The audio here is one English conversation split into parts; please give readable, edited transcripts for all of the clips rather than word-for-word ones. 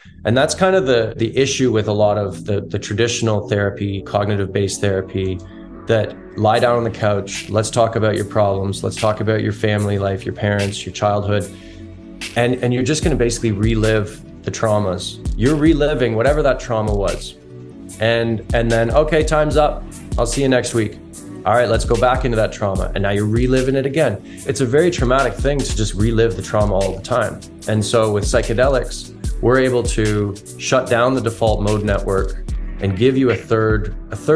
And that's kind of the issue with a lot of the traditional therapy, cognitive-based therapy, that lie down on the couch, let's talk about your problems, let's talk about your family life, your parents, your childhood, and you're just going to basically relive the traumas. You're reliving whatever that trauma was. And then, okay, time's up. I'll see you next week. All right, let's go back into that trauma. And now you're reliving it again. It's a very traumatic thing to just relive the trauma all the time. And so with psychedelics, we're able to shut down the default mode network and give you a third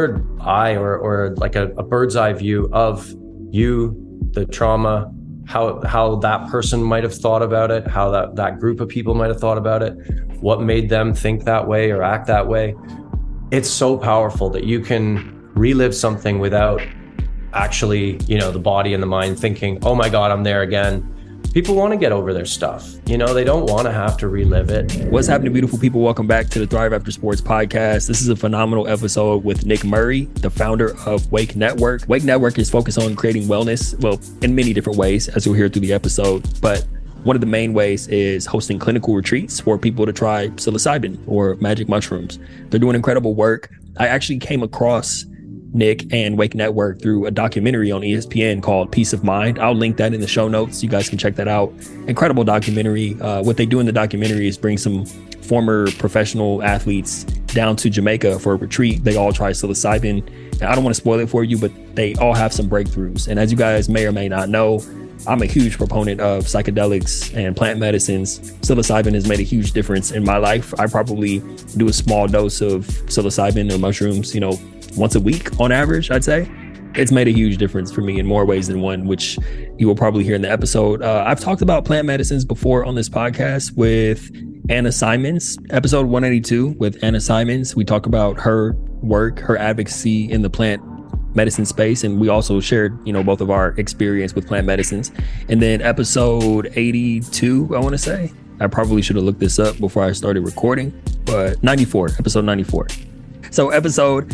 eye or like a bird's eye view of you, the trauma, how that person might have thought about it, how that group of people might have thought about it, what made them think that way or act that way. It's so powerful that you can relive something without actually, the body and the mind thinking, oh my God, I'm there again. People want to get over their stuff. They don't want to have to relive it. What's happening, beautiful people? Welcome back to the Thrive After Sports podcast. This is a phenomenal episode with Nick Murray, the founder of Wake Network. Wake Network is focused on creating wellness, in many different ways, as you'll hear through the episode. But one of the main ways is hosting clinical retreats for people to try psilocybin or magic mushrooms. They're doing incredible work. I actually came across Nick and Wake Network through a documentary on ESPN called Peace of Mind. I'll link that in the show notes. You guys can check that out. Incredible documentary. What they do in the documentary is bring some former professional athletes down to Jamaica for a retreat. They all try psilocybin. And I don't want to spoil it for you, but they all have some breakthroughs. And as you guys may or may not know, I'm a huge proponent of psychedelics and plant medicines. Psilocybin has made a huge difference in my life. I probably do a small dose of psilocybin or mushrooms, once a week on average, I'd say. It's made a huge difference for me in more ways than one, which you will probably hear in the episode. I've talked about plant medicines before on this podcast with Anna Simons, episode 182 with Anna Simons. We talk about her work, her advocacy in the plant medicine space. And we also shared, both of our experience with plant medicines. And then episode 82, I want to say, I probably should have looked this up before I started recording, but episode 94. So episode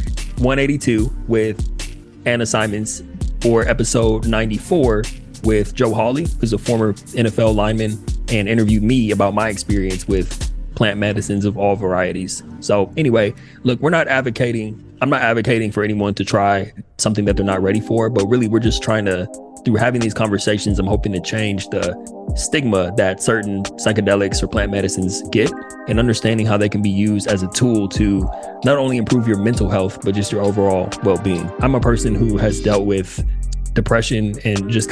182 with Anna Simons, or episode 94 with Joe Hawley, who's a former NFL lineman, and interviewed me about my experience with plant medicines of all varieties. So anyway, look, I'm not advocating for anyone to try something that they're not ready for, but really we're just trying to, through having these conversations, I'm hoping to change the stigma that certain psychedelics or plant medicines get, and understanding how they can be used as a tool to not only improve your mental health, but just your overall well-being. I'm a person who has dealt with depression and just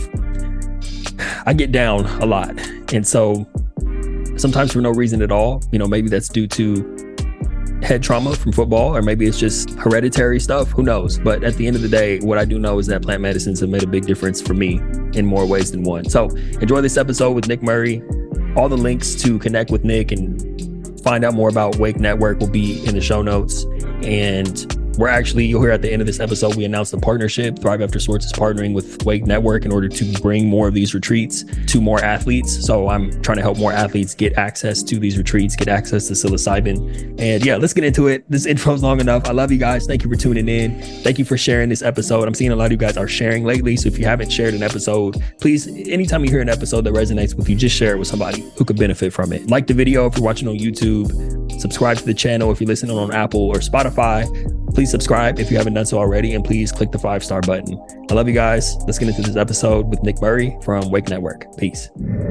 I get down a lot. And so sometimes for no reason at all, maybe that's due to head trauma from football, or maybe it's just hereditary stuff, who knows? But at the end of the day, what I do know is that plant medicines have made a big difference for me in more ways than one. So enjoy this episode with Nick Murray. All the links to connect with Nick and find out more about Wake Network will be in the show notes. And you'll hear at the end of this episode, we announced a partnership. Thrive After Sports is partnering with Wake Network in order to bring more of these retreats to more athletes. So I'm trying to help more athletes get access to these retreats, get access to psilocybin. And yeah, let's get into it. This intro is long enough. I love you guys. Thank you for tuning in. Thank you for sharing this episode. I'm seeing a lot of you guys are sharing lately. So if you haven't shared an episode, please, anytime you hear an episode that resonates with you, just share it with somebody who could benefit from it. Like the video if you're watching on YouTube. Subscribe to the channel if you're listening on Apple or Spotify. Please subscribe if you haven't done so already, and please click the 5-star button. I love you guys. Let's get into this episode with Nick Murray from Wake Network. Peace.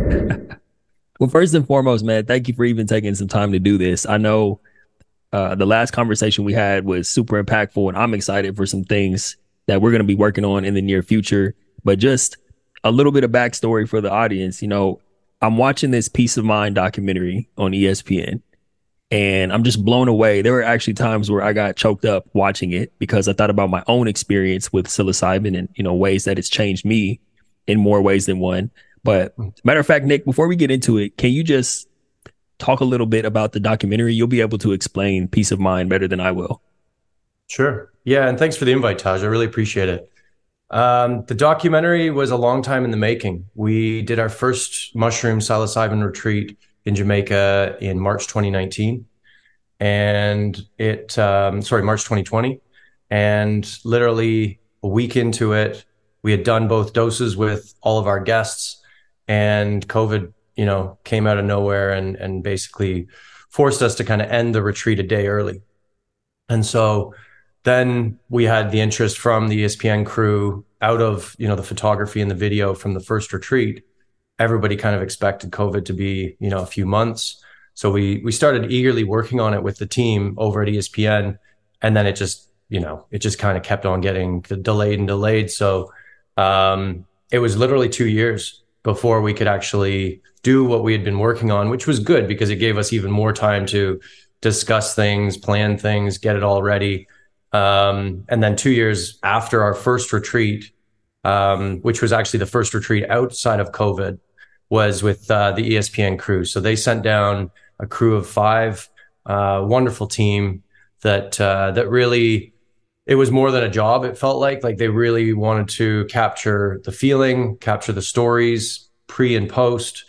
Well, first and foremost, man, thank you for even taking some time to do this. I know the last conversation we had was super impactful, and I'm excited for some things that we're going to be working on in the near future. But just a little bit of backstory for the audience. I'm watching this Peace of Mind documentary on ESPN. And I'm just blown away. There were actually times where I got choked up watching it because I thought about my own experience with psilocybin and, ways that it's changed me in more ways than one. But matter of fact, Nick, before we get into it, can you just talk a little bit about the documentary? You'll be able to explain Peace of Mind better than I will. Sure. Yeah. And thanks for the invite, Taj. I really appreciate it. The documentary was a long time in the making. We did our first mushroom psilocybin retreat in Jamaica in March 2019, and March 2020. And literally a week into it, we had done both doses with all of our guests, and COVID, came out of nowhere and basically forced us to kind of end the retreat a day early. And so then we had the interest from the ESPN crew out of, the photography and the video from the first retreat. Everybody kind of expected COVID to be, a few months. So we started eagerly working on it with the team over at ESPN. And then it just kind of kept on getting delayed and delayed. So it was literally 2 years before we could actually do what we had been working on, which was good because it gave us even more time to discuss things, plan things, get it all ready. And then 2 years after our first retreat, which was actually the first retreat outside of COVID, was with the ESPN crew. So they sent down a crew of 5, wonderful team that really, it was more than a job. It felt like they really wanted to capture the feeling, capture the stories pre and post.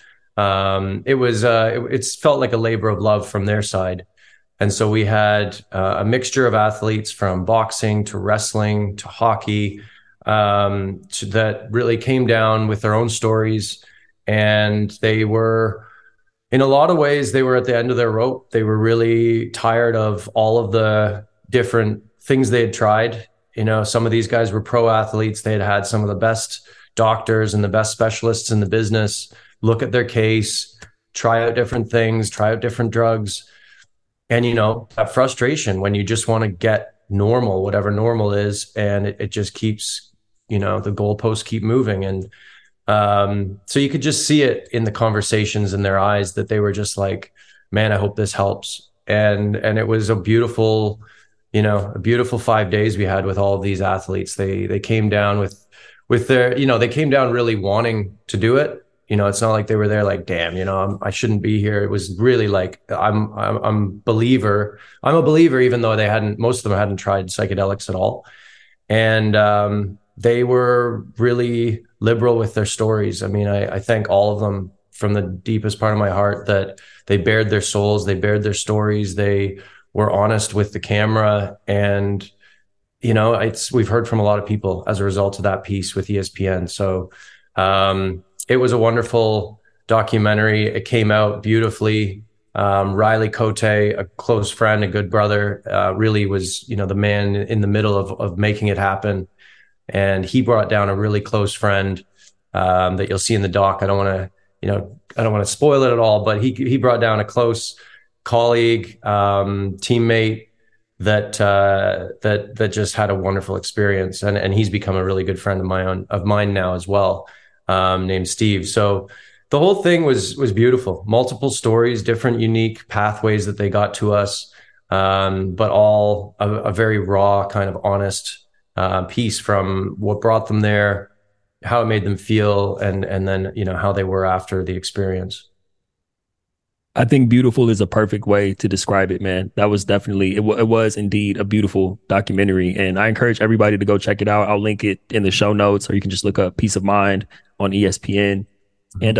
It felt like a labor of love from their side. And so we had a mixture of athletes from boxing to wrestling to hockey that really came down with their own stories. And they were, in a lot of ways, they were at the end of their rope. They were really tired of all of the different things they had tried. Some of these guys were pro athletes. They had some of the best doctors and the best specialists in the business look at their case, try out different things, try out different drugs. And, that frustration when you just want to get normal, whatever normal is, and it just keeps, the goalposts keep moving. And so you could just see it in the conversations in their eyes that they were just like, man, I hope this helps. And it was a beautiful 5 days we had with all of these athletes. They came down with their, they came down really wanting to do it. It's not like they were there like, damn, I shouldn't be here. It was really like, I'm a believer, even though most of them hadn't tried psychedelics at all. And they were really liberal with their stories. I mean, I thank all of them from the deepest part of my heart that they bared their souls, they bared their stories, they were honest with the camera. And, we've heard from a lot of people as a result of that piece with ESPN. So it was a wonderful documentary. It came out beautifully. Riley Cote, a close friend, a good brother, really was, the man in the middle of making it happen. And he brought down a really close friend that you'll see in the doc. I don't want to spoil it at all, but he brought down a close colleague, teammate that just had a wonderful experience. And he's become a really good friend of mine now as well, named Steve. So the whole thing was beautiful. Multiple stories, different unique pathways that they got to us, but all a very raw, kind of honest piece from what brought them there, how it made them feel, and then how they were after the experience. I think beautiful is a perfect way to describe it, man. That was definitely, it was indeed a beautiful documentary. And I encourage everybody to go check it out. I'll link it in the show notes, or you can just look up Peace of Mind on ESPN. And,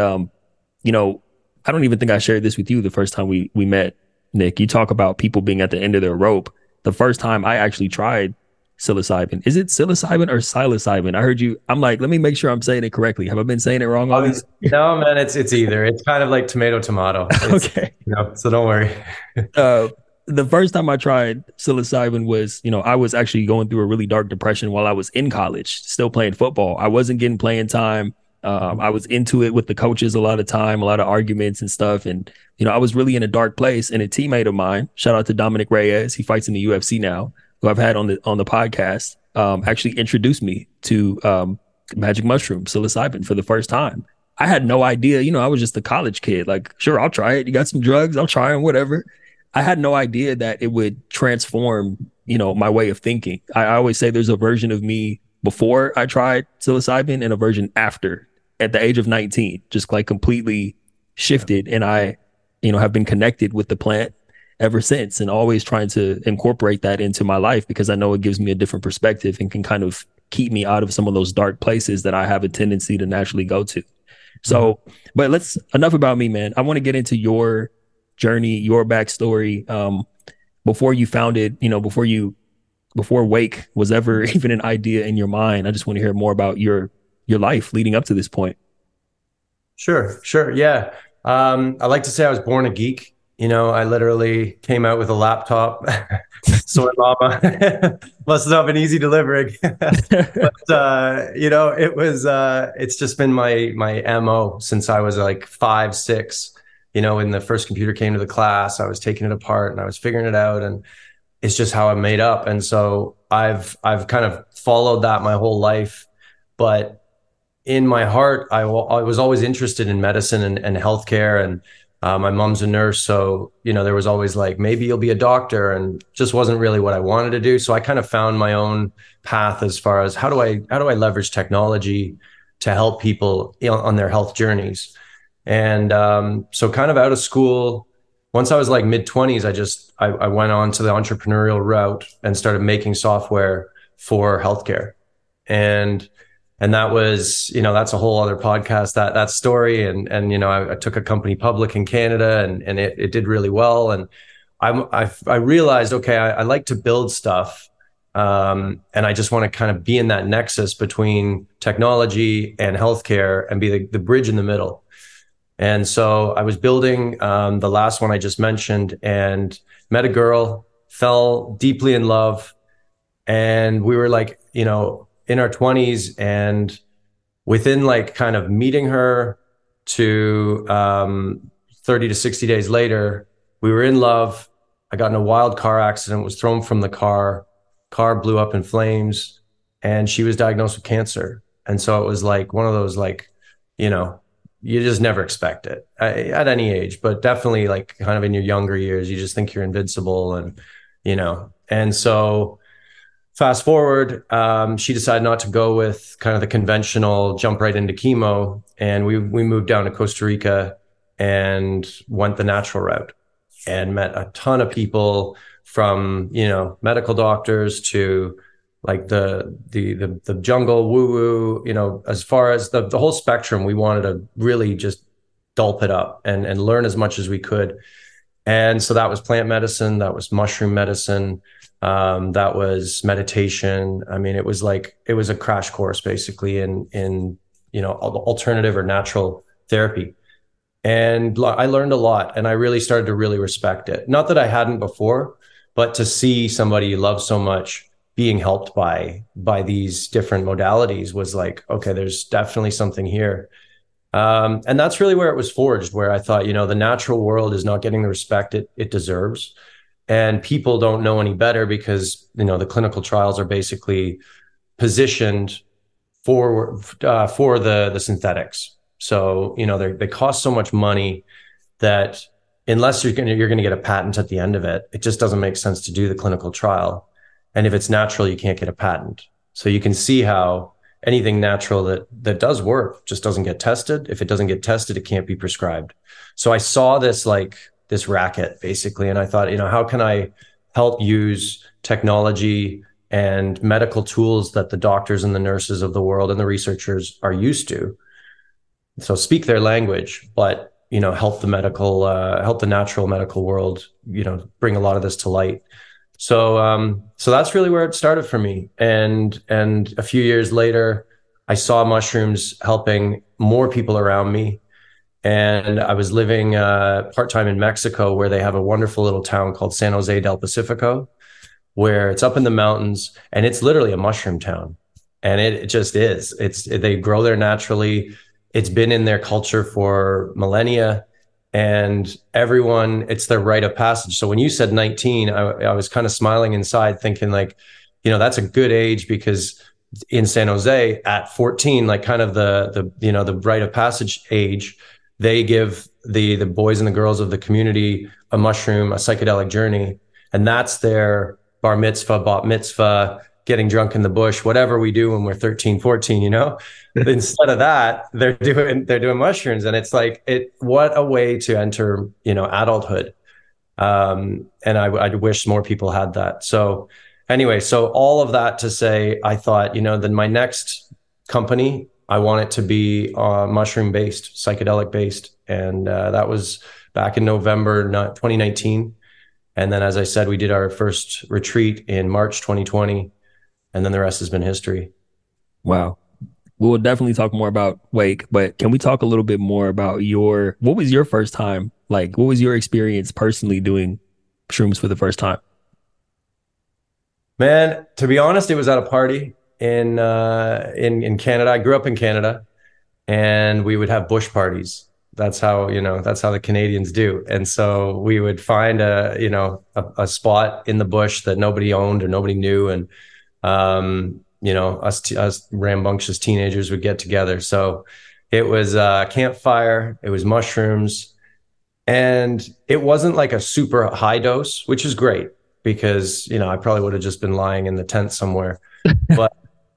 I don't even think I shared this with you the first time we met, Nick. You talk about people being at the end of their rope. The first time I actually tried psilocybin. Is it psilocybin or psilocybin? I heard you. I'm like, let me make sure I'm saying it correctly. Have I been saying it wrong? No, man, it's either. It's kind of like tomato. Okay. So don't worry. The first time I tried psilocybin was, I was actually going through a really dark depression while I was in college, still playing football. I wasn't getting playing time. I was into it with the coaches a lot of time, a lot of arguments and stuff. And, I was really in a dark place. And a teammate of mine, shout out to Dominic Reyes, he fights in the UFC now, who I've had on the podcast, actually introduced me to magic mushroom, psilocybin, for the first time. I had no idea, I was just a college kid. Like, sure, I'll try it. You got some drugs, I'll try them, whatever. I had no idea that it would transform, my way of thinking. I always say there's a version of me before I tried psilocybin and a version after, at the age of 19, just like completely shifted. And I, have been connected with the plant ever since, and always trying to incorporate that into my life because I know it gives me a different perspective and can kind of keep me out of some of those dark places that I have a tendency to naturally go to. So, but enough about me, man. I want to get into your journey, your backstory. Before you founded, before Wake was ever even an idea in your mind, I just want to hear more about your life leading up to this point. Sure. Yeah. I like to say I was born a geek. I literally came out with a laptop. Soy Mama must not have been easy delivering. But it's just been my MO since I was like 5, 6. When the first computer came to the class, I was taking it apart and I was figuring it out, and it's just how I'm made up. And so I've kind of followed that my whole life. But in my heart, I was always interested in medicine and healthcare. And my mom's a nurse. So, there was always like, maybe you'll be a doctor, and just wasn't really what I wanted to do. So I kind of found my own path as far as how do I leverage technology to help people on their health journeys. And so kind of out of school, once I was like mid-20s, I went on to the entrepreneurial route and started making software for healthcare. And that was, that's a whole other podcast, that story. And I took a company public in Canada, and it did really well. And I realized, okay, I like to build stuff. And I just want to kind of be in that nexus between technology and healthcare and be the bridge in the middle. And so I was building the last one I just mentioned, and met a girl, fell deeply in love. And we were like, in our 20s, and within like kind of meeting her to 30 to 60 days later, we were in love. I got in a wild car accident, was thrown from the car blew up in flames, and she was diagnosed with cancer. And so it was like one of those, like, you just never expect it at any age, but definitely like kind of in your younger years, you just think you're invincible. And so fast forward, she decided not to go with kind of the conventional jump right into chemo. And we moved down to Costa Rica and went the natural route, and met a ton of people from, medical doctors to like the jungle woo woo, as far as the whole spectrum. We wanted to really just gulp it up and learn as much as we could. And so that was plant medicine, that was mushroom medicine, that was meditation. I mean, it was a crash course basically in alternative or natural therapy. And I learned a lot, and I really started to really respect it. Not that I hadn't before, but to see somebody you love so much being helped by these different modalities was like, okay, there's definitely something here. And that's really where it was forged, where I thought, the natural world is not getting the respect it deserves. And people don't know any better because, the clinical trials are basically positioned for the synthetics. So, they cost so much money that unless you're going to get a patent at the end of it, it just doesn't make sense to do the clinical trial. And if it's natural, you can't get a patent. So you can see how anything natural that does work just doesn't get tested. If it doesn't get tested, it can't be prescribed. So I saw this racket basically, and I thought, how can I help use technology and medical tools that the doctors and the nurses of the world and the researchers are used to? So speak their language, but help the natural medical world, bring a lot of this to light. So that's really where it started for me. And a few years later, I saw mushrooms helping more people around me. And I was living part-time in Mexico, where they have a wonderful little town called San Jose del Pacifico, where it's up in the mountains, and it's literally a mushroom town. And it just is. They grow there naturally. It's been in their culture for millennia. And everyone, it's their rite of passage. So when you said 19, I was kind of smiling inside, thinking like, that's a good age, because in San Jose at 14, like kind of the rite of passage age, they give the boys and the girls of the community a mushroom, a psychedelic journey. And that's their bar mitzvah, bat mitzvah, getting drunk in the bush, whatever we do when we're 13, 14, Instead of that, they're doing mushrooms. And it's like, what a way to enter, adulthood. And I wish more people had that. So anyway, so all of that to say, I thought, then my next company, I want it to be mushroom based, psychedelic based. And that was back in November 2019. And then, as I said, we did our first retreat in March 2020. And then the rest has been history. Wow. We will definitely talk more about Wake, but can we talk a little bit more about what was your first time? Like, what was your experience personally doing shrooms for the first time? Man, to be honest, it was at a party in Canada. I grew up in Canada, and we would have bush parties. That's how the Canadians do. And so we would find a spot in the bush that nobody owned or nobody knew, and us rambunctious teenagers would get together. So it was a campfire, it was mushrooms, and it wasn't like a super high dose, which is great because, I probably would have just been lying in the tent somewhere. But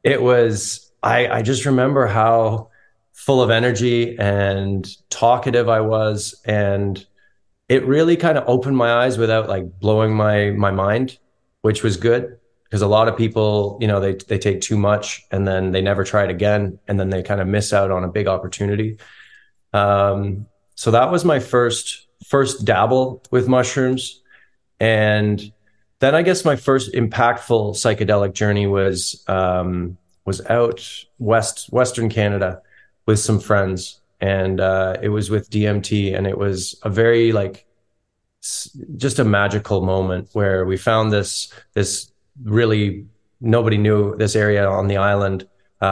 I just remember how full of energy and talkative I was. And it really kind of opened my eyes without like blowing my mind, which was good. Because a lot of people, they take too much and then they never try it again. And then they kind of miss out on a big opportunity. So that was my first dabble with mushrooms. And then I guess my first impactful psychedelic journey was out Western Canada with some friends, and it was with DMT, and it was a very just a magical moment where we found this really, nobody knew this area on the island,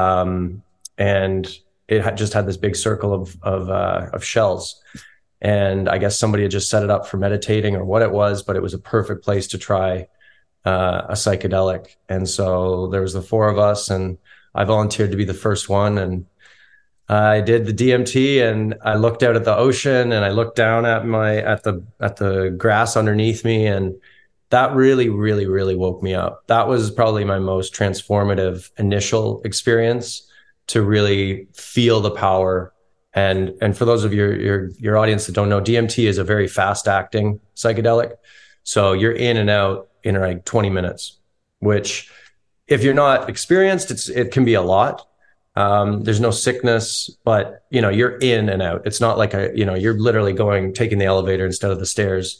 and it just had this big circle of shells. And I guess somebody had just set it up for meditating or what it was, but it was a perfect place to try a psychedelic. And so there was the four of us, and I volunteered to be the first one. And I did the DMT, and I looked out at the ocean, and I looked down at the grass underneath me, and that really, really, really woke me up. That was probably my most transformative initial experience to really feel the power. And for those of your audience that don't know, DMT is a very fast acting psychedelic. So you're in and out in like 20 minutes, which if you're not experienced, it can be a lot. There's no sickness, but you're in and out. It's not like you're literally taking the elevator instead of the stairs,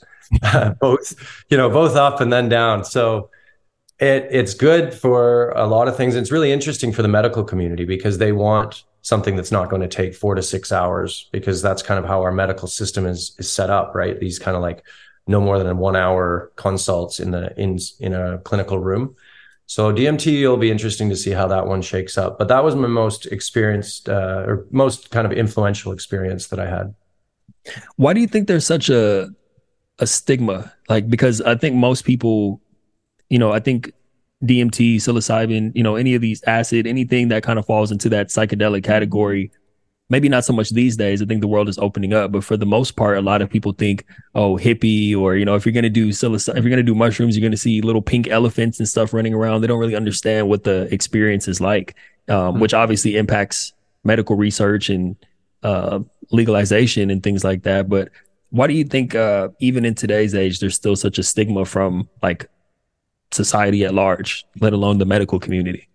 both up and then down. So it's good for a lot of things. It's really interesting for the medical community because they want something that's not going to take 4 to 6 hours, because that's kind of how our medical system is set up, right? These kind of like no more than 1 hour consults in a clinical room. So DMT will be interesting to see how that one shakes up. But that was my most experienced or most kind of influential experience that I had. Why do you think there's such a stigma? Like, because I think most people, I think DMT, psilocybin, any of these anything that kind of falls into that psychedelic category, maybe not so much these days. I think the world is opening up, but for the most part, a lot of people think, oh, hippie, or, if you're going to do if you're going to do mushrooms, you're going to see little pink elephants and stuff running around. They don't really understand what the experience is like, which obviously impacts medical research and legalization and things like that. But why do you think, even in today's age, there's still such a stigma from like society at large, let alone the medical community?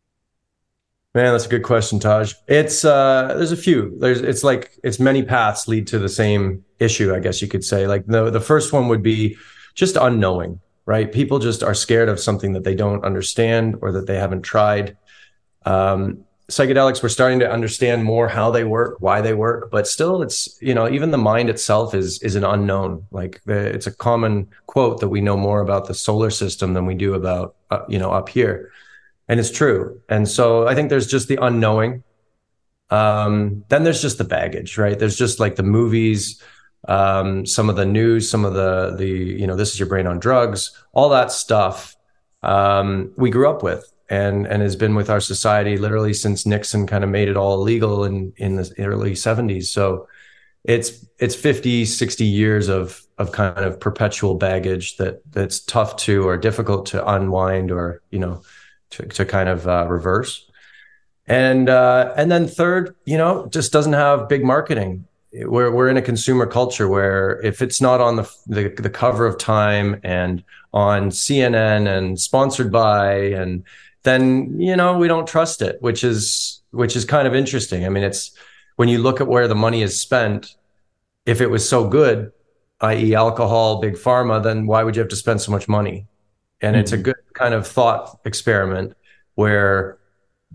Man, that's a good question, Taj. It's there's a few. It's many paths lead to the same issue, I guess you could say. Like the first one would be just unknowing, right? People just are scared of something that they don't understand or that they haven't tried. Psychedelics, we're starting to understand more how they work, why they work, but still it's, even the mind itself is an unknown. It's a common quote that we know more about the solar system than we do about, up here. And it's true. And so I think there's just the unknowing. Then there's just the baggage, right? There's just like the movies, some of the news, some of the this is your brain on drugs, all that stuff we grew up with. And has been with our society literally since Nixon kind of made it all illegal in the early 70s. So it's 50, 60 years of kind of perpetual baggage that's tough to or difficult to unwind or, to kind of reverse. And then third, just doesn't have big marketing. We're in a consumer culture where if it's not on the cover of Time and on CNN and sponsored by, and then, we don't trust it, which is kind of interesting. I mean, it's when you look at where the money is spent, if it was so good, i.e. alcohol, big pharma, then why would you have to spend so much money? And it's a good kind of thought experiment where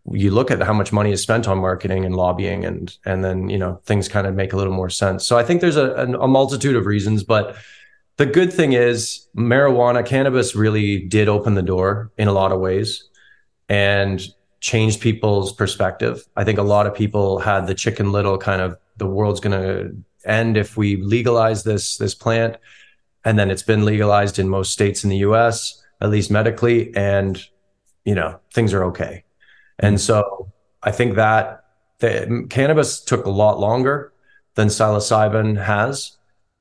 you look at how much money is spent on marketing and lobbying, and then, things kind of make a little more sense. So I think there's a multitude of reasons, but the good thing is cannabis really did open the door in a lot of ways and changed people's perspective. I think a lot of people had the Chicken Little kind of, the world's going to end if we legalize this plant. And then it's been legalized in most states in the US, at least medically, and things are okay. And so I think that the cannabis took a lot longer than psilocybin has.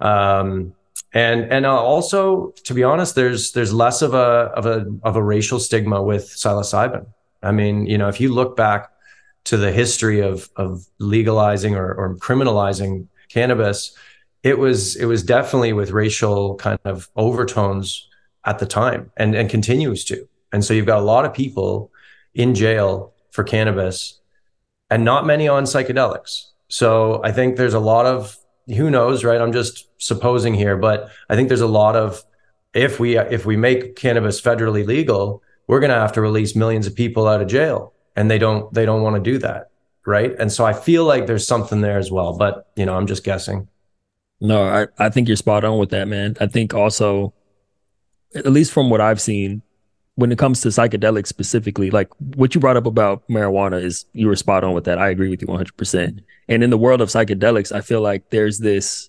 And also, to be honest, there's less of a racial stigma with psilocybin. I mean, if you look back to the history of legalizing or criminalizing cannabis, it was definitely with racial kind of overtones at the time, and continues to. And so you've got a lot of people in jail for cannabis and not many on psychedelics. So I think there's a lot of, who knows, right? I'm just supposing here, but I think there's a lot of, if we make cannabis federally legal, we're going to have to release millions of people out of jail, and they don't want to do that, right? And so I feel like there's something there as well, but I'm just guessing. No, I think you're spot on with that, man. I think also, at least from what I've seen, when it comes to psychedelics specifically, like what you brought up about marijuana, is you were spot on with that. I agree with you 100%. And in the world of psychedelics, I feel like there's this,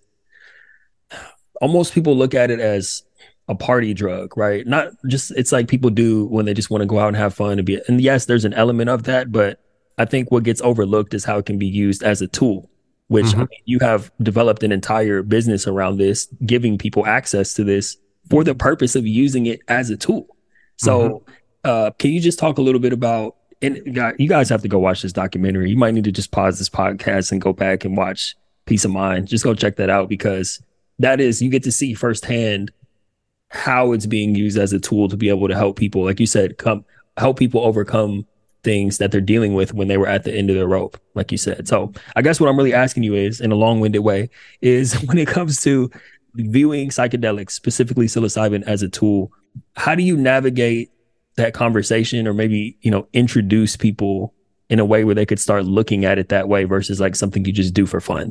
almost people look at it as a party drug, right? Not just, it's like people do when they just want to go out and have fun and yes, there's an element of that, but I think what gets overlooked is how it can be used as a tool, which I mean, you have developed an entire business around this, giving people access to this for the purpose of using it as a tool. So can you just talk a little bit about, and you guys have to go watch this documentary. You might need to just pause this podcast and go back and watch Peace of Mind. Just go check that out, because that is, you get to see firsthand how it's being used as a tool to be able to help people, like you said, help people overcome things that they're dealing with when they were at the end of the rope, like you said. So I guess what I'm really asking you is, in a long-winded way, is when it comes to viewing psychedelics, specifically psilocybin, as a tool, how do you navigate that conversation, or maybe, introduce people in a way where they could start looking at it that way versus like something you just do for fun?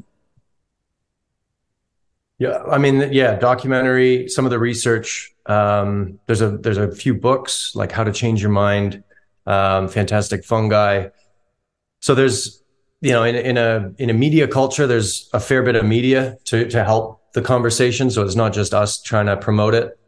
Yeah, I mean, documentary, some of the research. There's a few books like How to Change Your Mind, Fantastic Fungi. So there's, in a media culture, there's a fair bit of media to help the conversation. So it's not just us trying to promote it.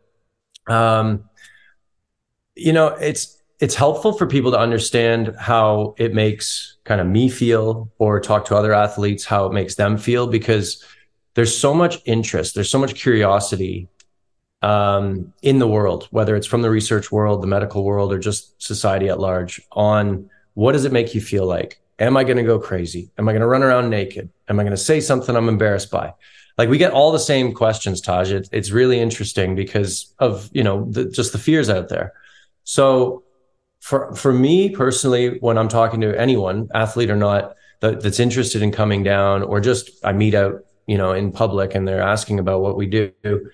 It's helpful for people to understand how it makes kind of me feel, or talk to other athletes how it makes them feel, because there's so much interest, there's so much curiosity in the world, whether it's from the research world, the medical world, or just society at large, on what does it make you feel like? Am I going to go crazy? Am I going to run around naked? Am I going to say something I'm embarrassed by? Like, we get all the same questions, Taj. It's really interesting because of, just the fears out there. So for me personally, when I'm talking to anyone, athlete or not, that's interested in coming down, or just I meet out, in public, and they're asking about what we do,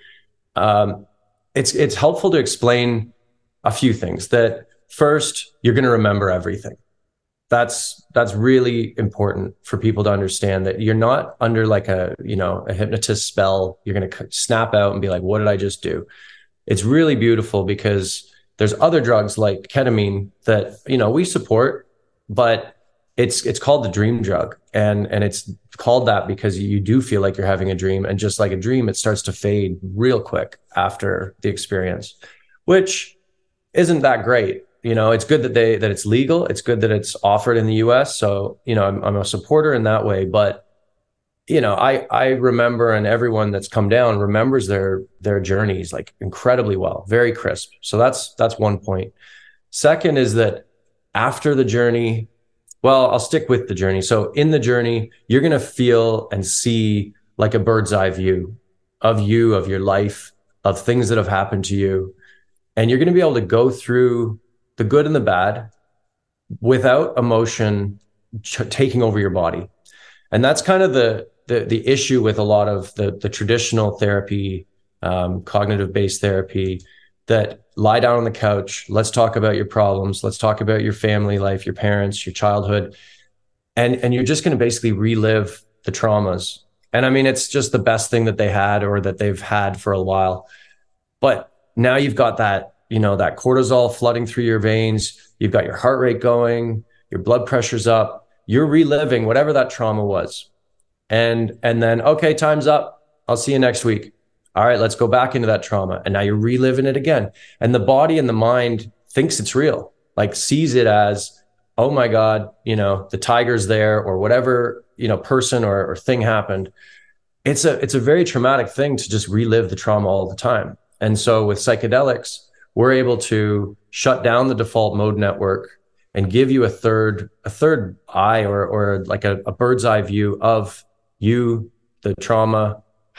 it's helpful to explain a few things. That first, you're going to remember everything. That's really important for people to understand, that you're not under like a hypnotist spell. You're going to snap out and be like, what did I just do? It's really beautiful, because there's other drugs like ketamine that, we support, but it's called the dream drug. And it's called that because you do feel like you're having a dream. And just like a dream, it starts to fade real quick after the experience, which isn't that great. It's good that it's legal. It's good that it's offered in the US. So, I'm a supporter in that way. But, I remember, and everyone that's come down remembers their journeys like incredibly well, very crisp. So that's one point. Second is that after the journey, well, I'll stick with the journey. So in the journey, you're going to feel and see like a bird's eye view of you, of your life, of things that have happened to you. And you're going to be able to go through the good and the bad without emotion taking over your body. And that's kind of the issue with a lot of the traditional therapy, cognitive-based therapy, that lie down on the couch. Let's talk about your problems. Let's talk about your family life, your parents, your childhood. And you're just going to basically relive the traumas. And I mean, it's just the best thing that they had or that they've had for a while. But now you've got that, that cortisol flooding through your veins. You've got your heart rate going, your blood pressure's up. You're reliving whatever that trauma was. And then, okay, time's up. I'll see you next week. All right, let's go back into that trauma. And now you're reliving it again. And the body and the mind thinks it's real, like sees it as, oh my God, the tiger's there or whatever, person or thing happened. It's a very traumatic thing to just relive the trauma all the time. And so with psychedelics, we're able to shut down the default mode network and give you a third eye or like a bird's eye view of you, the trauma,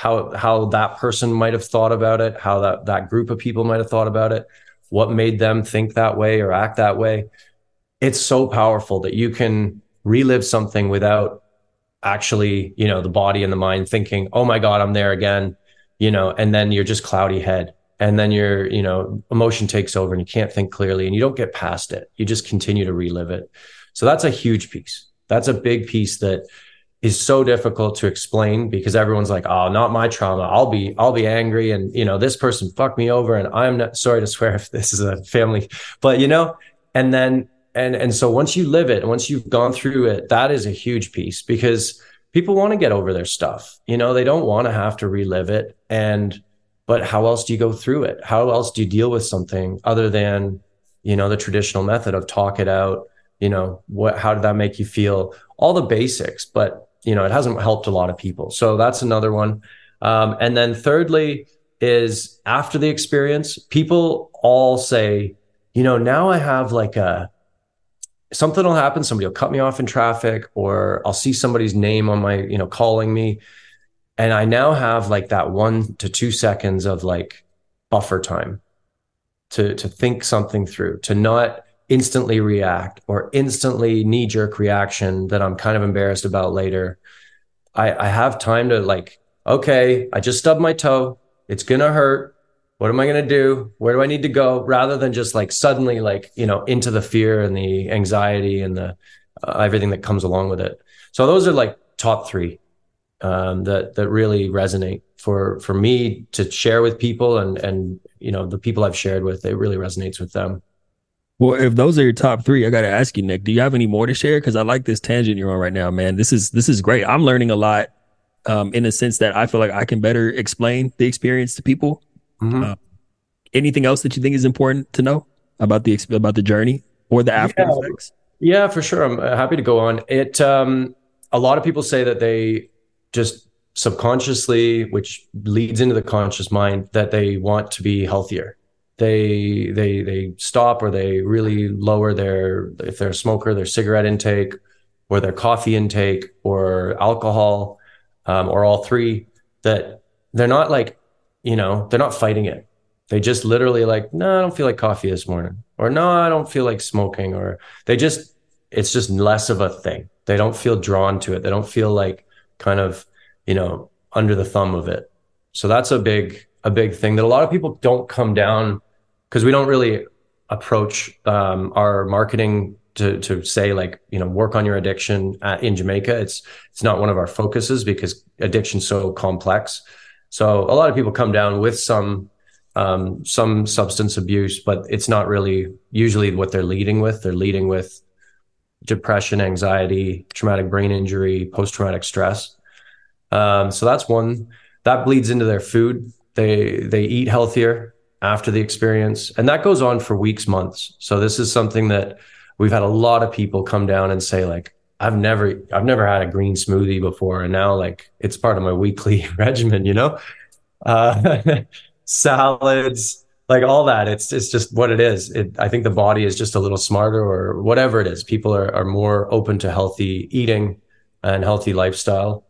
how that person might have thought about it, how that group of people might have thought about it, what made them think that way or act that way. It's so powerful that you can relive something without actually, the body and the mind thinking, oh my God, I'm there again, and then you're just cloudy head. And then your, emotion takes over and you can't think clearly and you don't get past it. You just continue to relive it. So that's a huge piece. That's a big piece that is so difficult to explain because everyone's like, oh, not my trauma. I'll be angry. And, this person fucked me over and I'm not sorry to swear if this is a family, but and then, and so once you live it and once you've gone through it, that is a huge piece because people want to get over their stuff. They don't want to have to relive it. But how else do you go through it? How else do you deal with something other than, the traditional method of talk it out? How did that make you feel? All the basics, but, it hasn't helped a lot of people. So that's another one. And then thirdly is after the experience, people all say, now I have like something will happen. Somebody will cut me off in traffic or I'll see somebody's name on my, calling me. And I now have like that 1 to 2 seconds of like buffer time to think something through, to not instantly react or instantly knee-jerk reaction that I'm kind of embarrassed about later. I have time to like, okay, I just stubbed my toe. It's going to hurt. What am I going to do? Where do I need to go? Rather than just like suddenly like, into the fear and the anxiety and the everything that comes along with it. So those are like top 3. That really resonate for me to share with people and the people I've shared with, it really resonates with them. Well, if those are your top 3, I got to ask you, Nick, do you have any more to share? Because I like this tangent you're on right now, man. This is great. I'm learning a lot in a sense that I feel like I can better explain the experience to people. Mm-hmm. Anything else that you think is important to know about the journey or the after effects? Yeah, for sure. I'm happy to go on. It a lot of people say that they just subconsciously, which leads into the conscious mind, that they want to be healthier. They stop or they really lower if they're a smoker, their cigarette intake or their coffee intake or alcohol, or all 3, that they're not like, they're not fighting it. They just literally like, no, I don't feel like coffee this morning, or no, I don't feel like smoking, or it's just less of a thing. They don't feel drawn to it. They don't feel like kind of, under the thumb of it. So that's a big thing that a lot of people don't come down because we don't really approach our marketing to say like, work on your addiction in Jamaica. It's not one of our focuses because addiction's so complex. So a lot of people come down with some substance abuse, but it's not really usually what they're leading with. They're leading with depression, anxiety, traumatic brain injury, post-traumatic stress. So that's one that bleeds into their food. They eat healthier after the experience, and that goes on for weeks, months. So this is something that we've had a lot of people come down and say like, I've never had a green smoothie before. And now like it's part of my weekly regimen, salads, like all that. It's just what it is. I think the body is just a little smarter or whatever it is. People are more open to healthy eating and healthy lifestyle.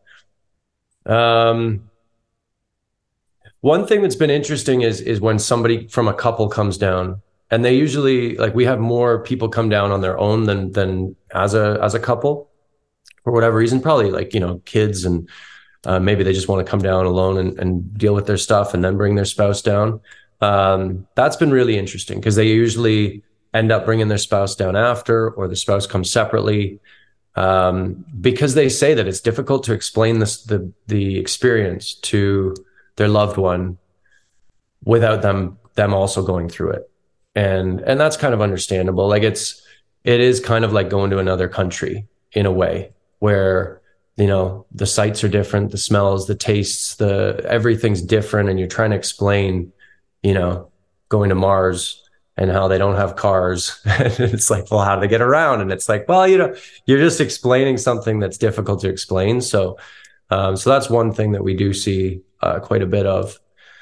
One thing that's been interesting is when somebody from a couple comes down, and they usually like, we have more people come down on their own than as a couple for whatever reason, probably like, kids and maybe they just want to come down alone and deal with their stuff and then bring their spouse down. That's been really interesting because they usually end up bringing their spouse down after, or the spouse comes separately, because they say that it's difficult to explain the experience to their loved one without them also going through it. And that's kind of understandable. Like it is kind of like going to another country in a way where, the sights are different, the smells, the tastes, everything's different. And you're trying to explain, going to Mars and how they don't have cars. It's like, well, how do they get around? And it's like, well, you're just explaining something that's difficult to explain. So that's one thing that we do see quite a bit of.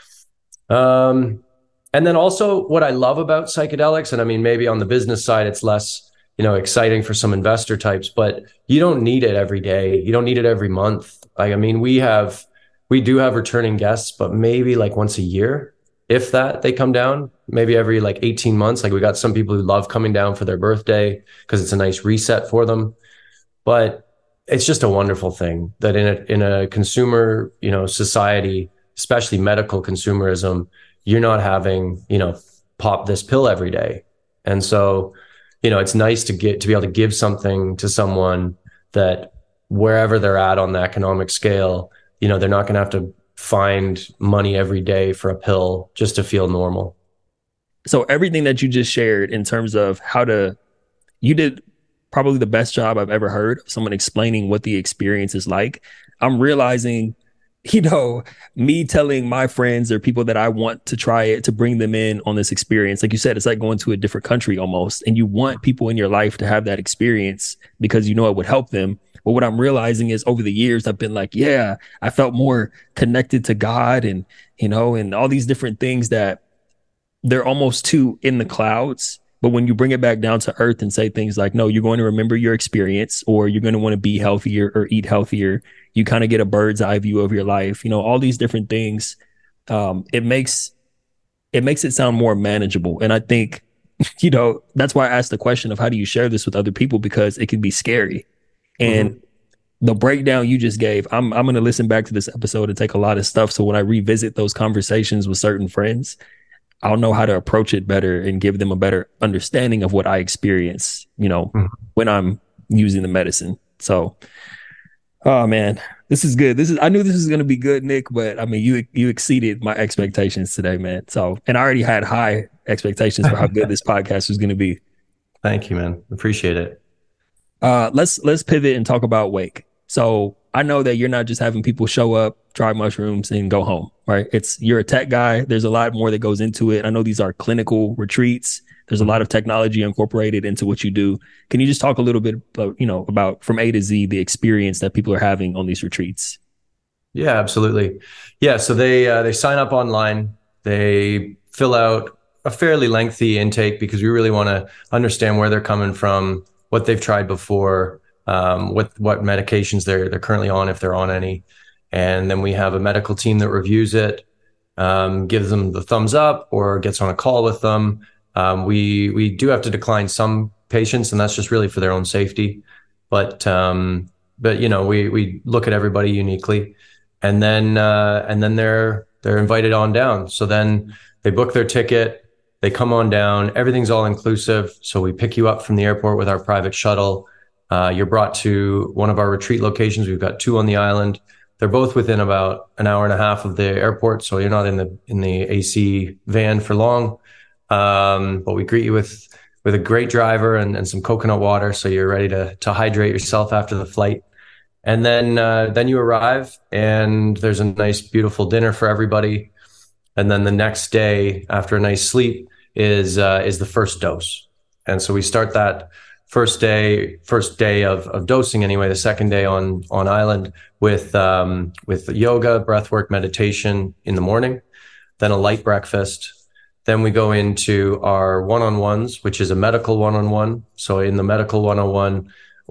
And then also what I love about psychedelics, and I mean, maybe on the business side, it's less, exciting for some investor types, but you don't need it every day. You don't need it every month. Like, I mean, we do have returning guests, but maybe like once a year, if that, they come down, maybe every like 18 months. Like we got some people who love coming down for their birthday because it's a nice reset for them. But it's just a wonderful thing that in a consumer, society, especially medical consumerism, you're not having, pop this pill every day. And so, it's nice to be able to give something to someone that wherever they're at on the economic scale, they're not going to have to find money every day for a pill just to feel normal. So everything that you just shared in terms of you did probably the best job I've ever heard of someone explaining what the experience is like. I'm realizing, me telling my friends or people that I want to try it, to bring them in on this experience. Like you said, it's like going to a different country almost. And you want people in your life to have that experience because it would help them. But what I'm realizing is over the years, I've been like, yeah, I felt more connected to God and, and all these different things that they're almost too in the clouds. But when you bring it back down to earth and say things like, no, you're going to remember your experience, or you're going to want to be healthier or eat healthier, you kind of get a bird's eye view of your life, all these different things. It makes it sound more manageable. And I think, that's why I asked the question of how do you share this with other people, because it can be scary. And the breakdown you just gave, I'm going to listen back to this episode and take a lot of stuff. So when I revisit those conversations with certain friends, I'll know how to approach it better and give them a better understanding of what I experience, when I'm using the medicine. So, oh man, this is good. I knew this was going to be good, Nick, but I mean, you exceeded my expectations today, man. So, and I already had high expectations for how good this podcast was going to be. Thank you, man. Appreciate it. Let's pivot and talk about Wake. So I know that you're not just having people show up, try mushrooms, and go home, right? You're a tech guy. There's a lot more that goes into it. I know these are clinical retreats. There's a lot of technology incorporated into what you do. Can you just talk a little bit about, about from A to Z, the experience that people are having on these retreats? Yeah, absolutely. Yeah. So they sign up online. They fill out a fairly lengthy intake because we really want to understand where they're coming from, what they've tried before, what medications they're currently on, if they're on any. And then we have a medical team that reviews it, gives them the thumbs up or gets on a call with them. We do have to decline some patients, and that's just really for their own safety. But we look at everybody uniquely, and then they're invited on down. So then they book their ticket, they come on down, everything's all inclusive. So we pick you up from the airport with our private shuttle. You're brought to one of our retreat locations. We've got 2 on the island. They're both within about an hour and a half of the airport, so you're not in the AC van for long. But we greet you with a great driver and some coconut water, so you're ready to hydrate yourself after the flight. And then you arrive, and there's a nice, beautiful dinner for everybody. And then the next day, after a nice sleep, is the first dose. And so we start that first day of dosing anyway, the second day on island with yoga, breathwork, meditation in the morning, then a light breakfast. Then we go into our one-on-ones, which is a medical one-on-one. So in the medical one-on-one,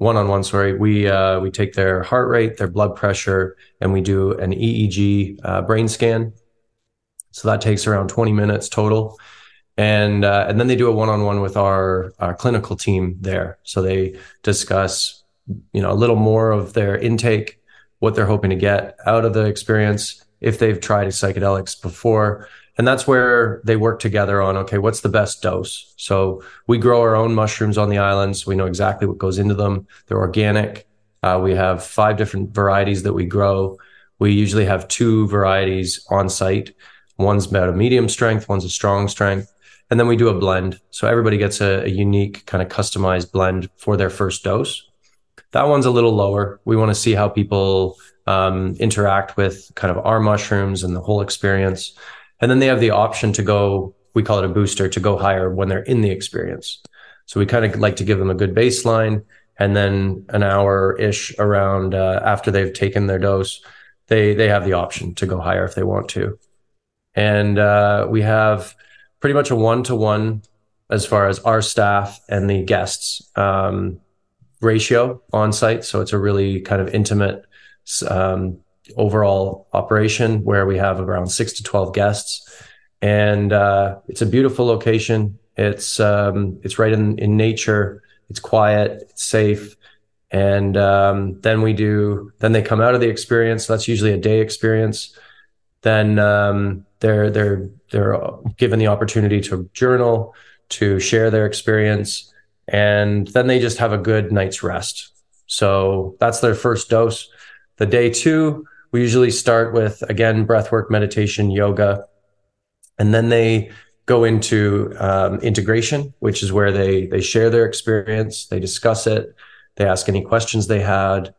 we take their heart rate, their blood pressure, and we do an EEG brain scan. So that takes around 20 minutes total. And then they do a one-on-one with our clinical team there. So they discuss, a little more of their intake, what they're hoping to get out of the experience, if they've tried psychedelics before, And that's where they work together on, okay, what's the best dose? So we grow our own mushrooms on the islands. We know exactly what goes into them. They're organic. We have 5 different varieties that we grow. We usually have 2 varieties on site. One's about a medium strength, one's a strong strength. And then we do a blend. So everybody gets a unique kind of customized blend for their first dose. That one's a little lower. We want to see how people interact with kind of our mushrooms and the whole experience. And then they have the option to go, we call it a booster, to go higher when they're in the experience. So we kind of like to give them a good baseline, and then an hour-ish around after they've taken their dose, they have the option to go higher if they want to. And we have pretty much a 1-to-1 as far as our staff and the guests ratio on site. So it's a really kind of intimate overall operation where we have around 6 to 12 guests. And it's a beautiful location. It's right in nature. It's quiet, it's safe. And then they come out of the experience. So that's usually a day experience. Then they're given the opportunity to journal, to share their experience, and then they just have a good night's rest. So that's their first dose. The day 2, we usually start with, again, breathwork, meditation, yoga, and then they go into integration, which is where they share their experience, they discuss it, they ask any questions they had.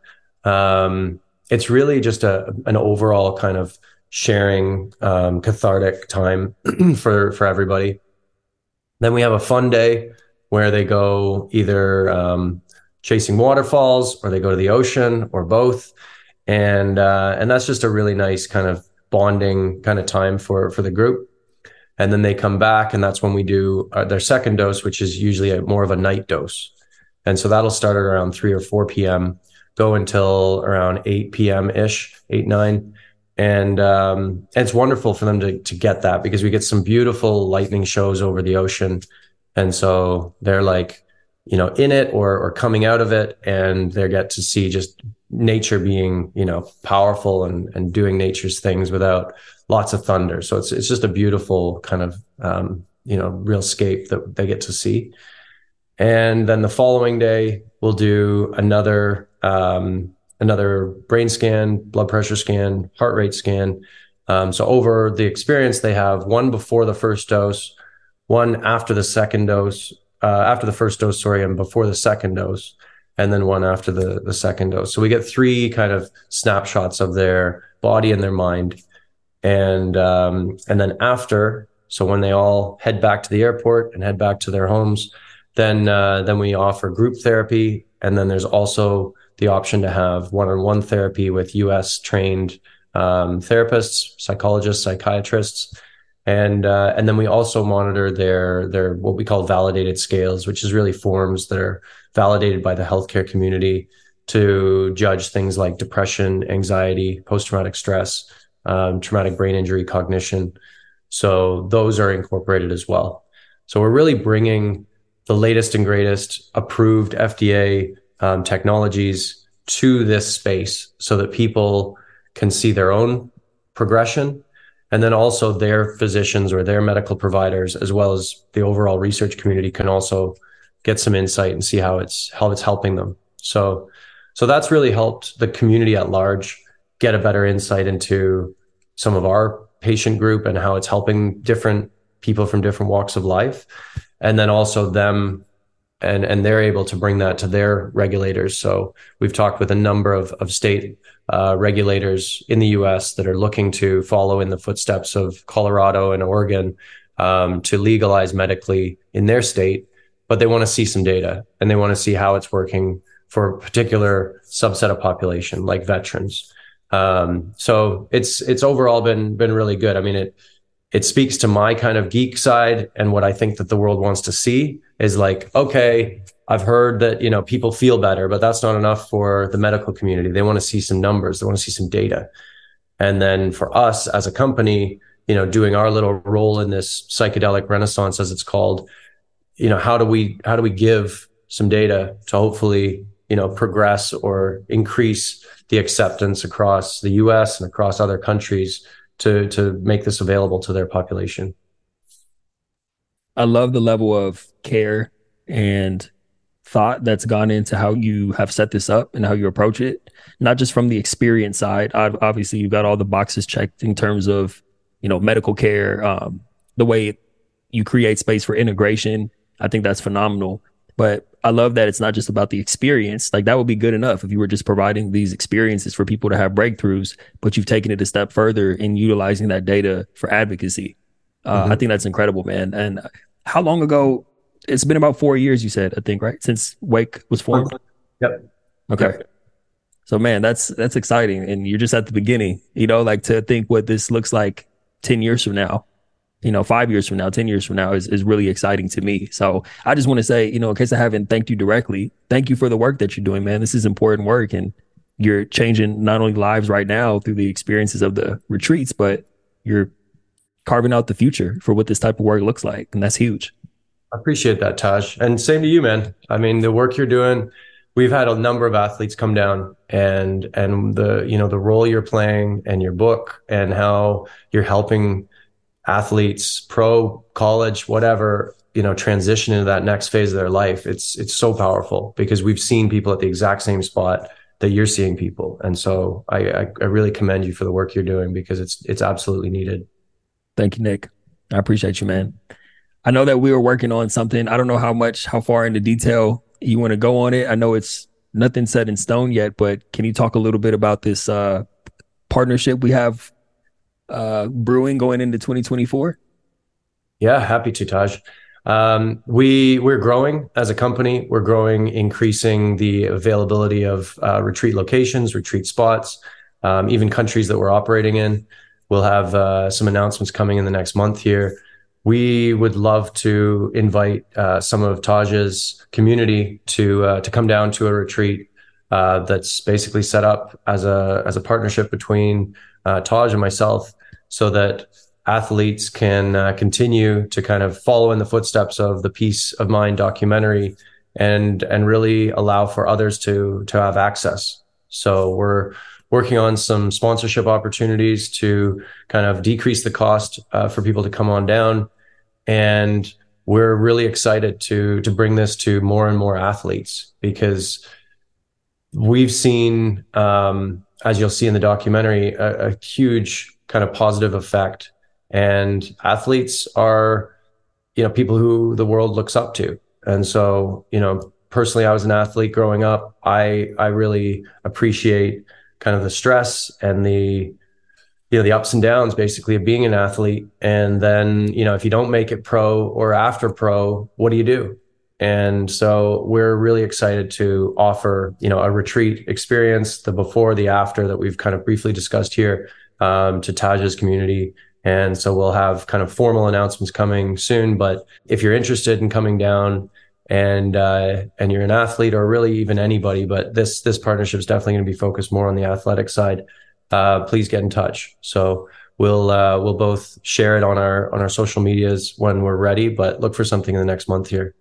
It's really just an overall kind of sharing, cathartic time for everybody. Then we have a fun day where they go either chasing waterfalls, or they go to the ocean, or both. And that's just a really nice kind of bonding kind of time for the group. And then they come back, and that's when we do their second dose, which is usually more of a night dose. And so that'll start at around 3 or 4 p.m., go until around 8 p.m. ish, 8, 9. And it's wonderful for them to get that, because we get some beautiful lightning shows over the ocean. And so they're like, in it or coming out of it, and they get to see just nature being, powerful and doing nature's things without lots of thunder. So it's just a beautiful kind of, real scape that they get to see. And then the following day, we'll do another brain scan, blood pressure scan, heart rate scan. So over the experience, they have one before the first dose, one after the second dose, after the first dose, sorry, and before the second dose, and then one after the second dose. So we get 3 kind of snapshots of their body and their mind. And then after, so when they all head back to the airport and head back to their homes, then we offer group therapy. And then there's also the option to have one-on-one therapy with US trained therapists, psychologists, psychiatrists. And then we also monitor their what we call validated scales, which is really forms that are validated by the healthcare community to judge things like depression, anxiety, post-traumatic stress, traumatic brain injury, cognition. So those are incorporated as well. So we're really bringing the latest and greatest approved FDA technologies to this space so that people can see their own progression, and then also their physicians or their medical providers, as well as the overall research community, can also get some insight and see how it's helping them. So that's really helped the community at large get a better insight into some of our patient group and how it's helping different people from different walks of life. And then also them, and they're able to bring that to their regulators. So we've talked with a number of state regulators in the US that are looking to follow in the footsteps of Colorado and Oregon to legalize medically in their state, but they want to see some data, and they want to see how it's working for a particular subset of population, like veterans. So it's overall been really good. I mean, it speaks to my kind of geek side, and what I think that the world wants to see is like, okay, I've heard that, people feel better, but that's not enough for the medical community. They want to see some numbers. They want to see some data. And then for us as a company, doing our little role in this psychedelic renaissance, as it's called, how do we give some data to hopefully, progress or increase the acceptance across the US and across other countries to make this available to their population. I love the level of care and thought that's gone into how you have set this up and how you approach it, not just from the experience side. Obviously, you've got all the boxes checked in terms of, medical care, the way you create space for integration. I think that's phenomenal. But I love that it's not just about the experience. Like, that would be good enough if you were just providing these experiences for people to have breakthroughs, but you've taken it a step further in utilizing that data for advocacy. I think that's incredible, man. And how long ago? It's been about 4 years, you said, I think, right? Since Wake was formed? Yep. Okay. Yep. So, man, that's exciting. And you're just at the beginning, like, to think what this looks like 10 years from now, 5 years from now, 10 years from now is really exciting to me. So I just want to say, in case I haven't thanked you directly, thank you for the work that you're doing, man. This is important work, and you're changing not only lives right now through the experiences of the retreats, but you're carving out the future for what this type of work looks like. And that's huge. I appreciate that, Taj. And same to you, man. I mean, the work you're doing, we've had a number of athletes come down, and the role you're playing and your book and how you're helping athletes, pro, college, whatever, transition into that next phase of their life. It's so powerful because we've seen people at the exact same spot that you're seeing people. And so I really commend you for the work you're doing because it's absolutely needed. Thank you, Nick. I appreciate you, man. I know that we were working on something. I don't know how far into detail you want to go on it. I know it's nothing set in stone yet, but can you talk a little bit about this partnership we have brewing going into 2024? Yeah, happy to, Taj. We're growing as a company. We're growing, increasing the availability of retreat locations, retreat spots, even countries that we're operating in. We'll have some announcements coming in the next month here. We would love to invite some of Taj's community to come down to a retreat that's basically set up as a partnership between Taj and myself, so that athletes can continue to kind of follow in the footsteps of the Peace of Mind documentary and really allow for others to have access. So we're working on some sponsorship opportunities to kind of decrease the cost for people to come on down. And we're really excited to bring this to more and more athletes, because we've seen, as you'll see in the documentary, a huge kind of positive effect. And athletes are, people who the world looks up to. And so, personally, I was an athlete growing up. I really appreciate kind of the stress and the ups and downs basically of being an athlete. And then, if you don't make it pro or after pro, what do you do? And so we're really excited to offer, a retreat experience, the before, the after that we've kind of briefly discussed here, to Taj's community. And so we'll have kind of formal announcements coming soon. But if you're interested in coming down and you're an athlete, or really even anybody, but this partnership is definitely going to be focused more on the athletic side, please get in touch. So we'll both share it on our social medias when we're ready, but look for something in the next month here.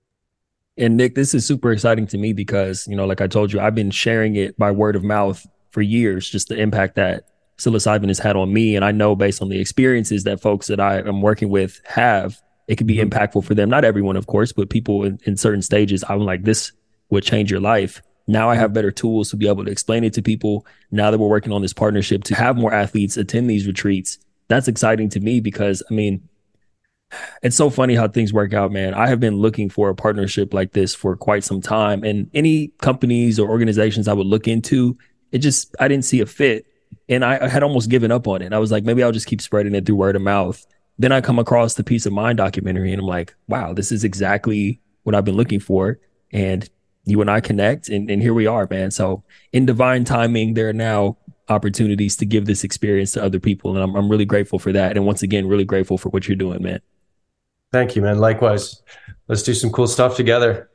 And Nick, this is super exciting to me because, like I told you, I've been sharing it by word of mouth for years, just the impact that psilocybin has had on me. And I know based on the experiences that folks that I am working with have, it can be impactful for them. Not everyone, of course, but people in certain stages. I'm like, this would change your life. Now I have better tools to be able to explain it to people. Now that we're working on this partnership to have more athletes attend these retreats, that's exciting to me because, it's so funny how things work out, man. I have been looking for a partnership like this for quite some time, and any companies or organizations I would look into, I didn't see a fit. And I had almost given up on it. I was like, maybe I'll just keep spreading it through word of mouth. Then I come across the Peace of Mind documentary and I'm like, wow, this is exactly what I've been looking for. And you and I connect, and here we are, man. So in divine timing, there are now opportunities to give this experience to other people. And I'm really grateful for that. And once again, really grateful for what you're doing, man. Thank you, man. Likewise. Let's do some cool stuff together.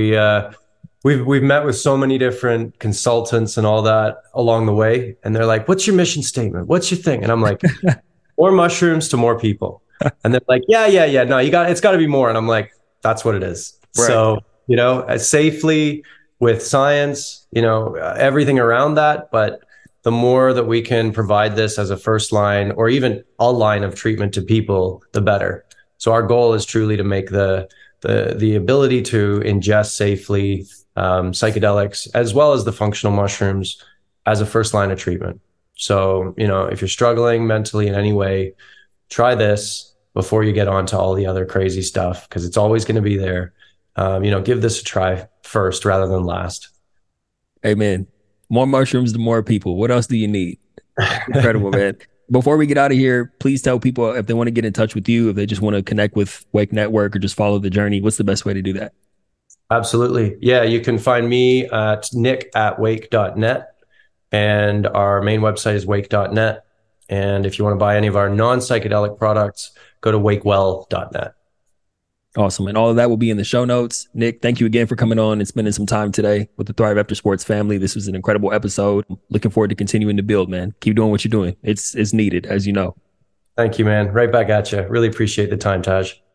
We've met with so many different consultants and all that along the way. And they're like, what's your mission statement? What's your thing? And I'm like, more mushrooms to more people. And they're like, yeah. No, it's got to be more. And I'm like, that's what it is. Right. So, safely with science, everything around that. But the more that we can provide this as a first line or even a line of treatment to people, the better. So our goal is truly to make the ability to ingest safely psychedelics as well as the functional mushrooms as a first line of treatment. So, if you're struggling mentally in any way, try this before you get on to all the other crazy stuff, because it's always going to be there. Give this a try first rather than last. Amen. More mushrooms, the more people. What else do you need? Incredible, man. Before we get out of here, please tell people if they want to get in touch with you, if they just want to connect with Wake Network or just follow the journey, what's the best way to do that? Absolutely. Yeah, you can find me at nick@wake.net, and our main website is wake.net. And if you want to buy any of our non-psychedelic products, go to wakewell.net. Awesome. And all of that will be in the show notes. Nick, thank you again for coming on and spending some time today with the Thrive After Sports family. This was an incredible episode. Looking forward to continuing to build, man. Keep doing what you're doing. It's needed, as you know. Thank you, man. Right back at you. Really appreciate the time, Taj.